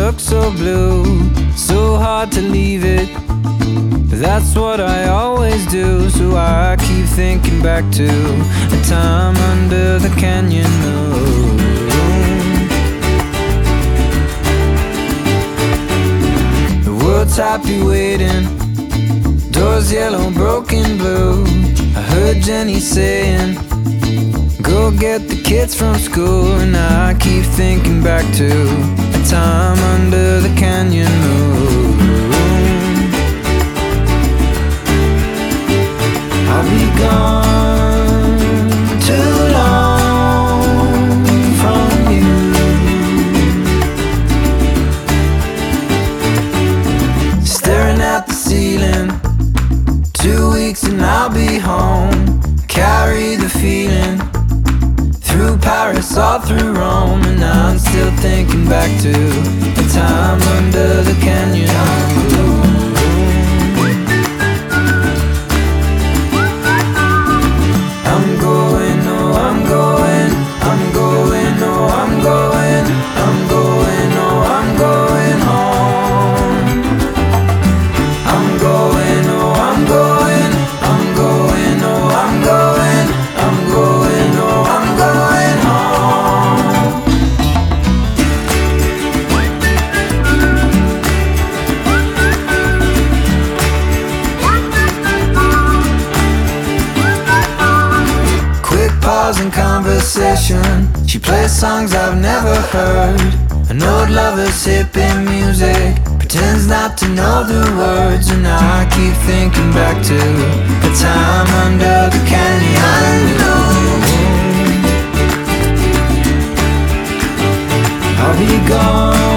look so blue, so hard to leave it. But that's what I always do, so I keep thinking back to a time under the canyon moon. The world's happy waiting, doors yellow, broken blue. I heard Jenny saying, go get the kids from school. And I keep thinking back to a time under the canyon moon. I'll be gone too long from you. Staring at the ceiling, 2 weeks and I'll be home. Carry the feeling through Paris, all through Rome. And I'm still thinking back to a time under the canyon moon. I'm going, oh I'm going, I'm going, oh I'm going, I'm going, oh I'm going home. I'm going, oh I'm going, I'm going, oh I'm going, I'm going, oh I'm going home. Quick pause in conversation, she plays songs I've never heard. An old lover's hippie music, pretends not to know the words. And I keep thinking back to a time under the canyon moon. I'll be gone